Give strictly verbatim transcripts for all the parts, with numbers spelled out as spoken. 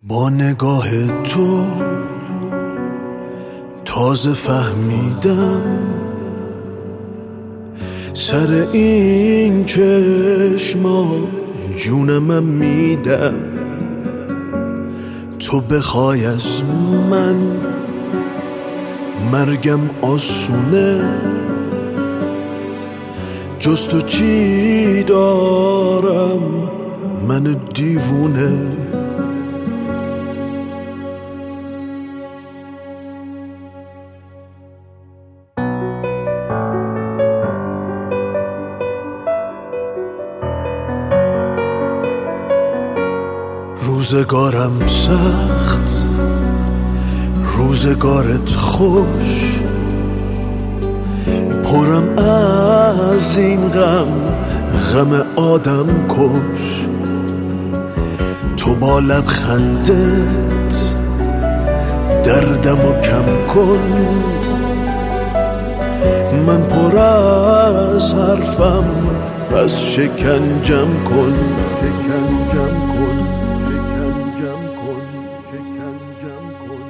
با نگاه تو تازه فهمیدم سر این چشما جونم میدم. تو بخوای از من مرگم آسونه، جز تو چی دارم من دیوونه. روزگارم سخت، روزگارت خوش، پرم از این غم، غم آدم کش. تو با لبخندت دردمو کم کن، من پر از حرفم پس شکنجم کن. شکنجم کن، شکنجم کن، شکنجم کن.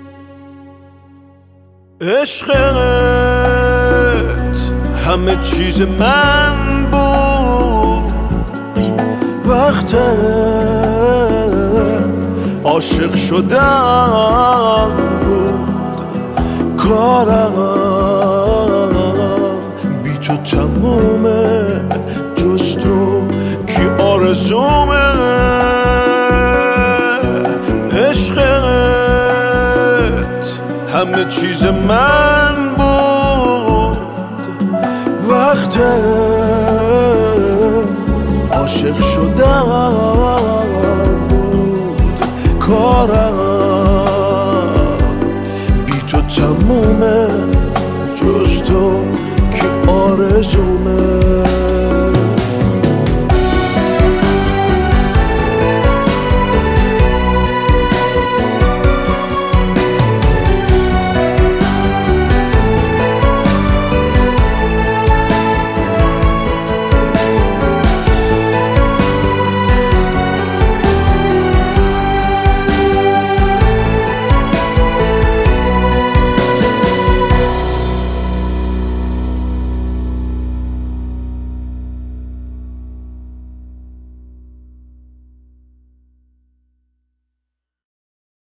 عشقت همه چیز من بود، وقت عاشق شدم بود. کارم بی تو تمومه، جز تو کی آرزومه. عشقت همه چیز من بود، وقت عاشق شدم بود. کارم بی تو تمومه، جز تو که آرزومه.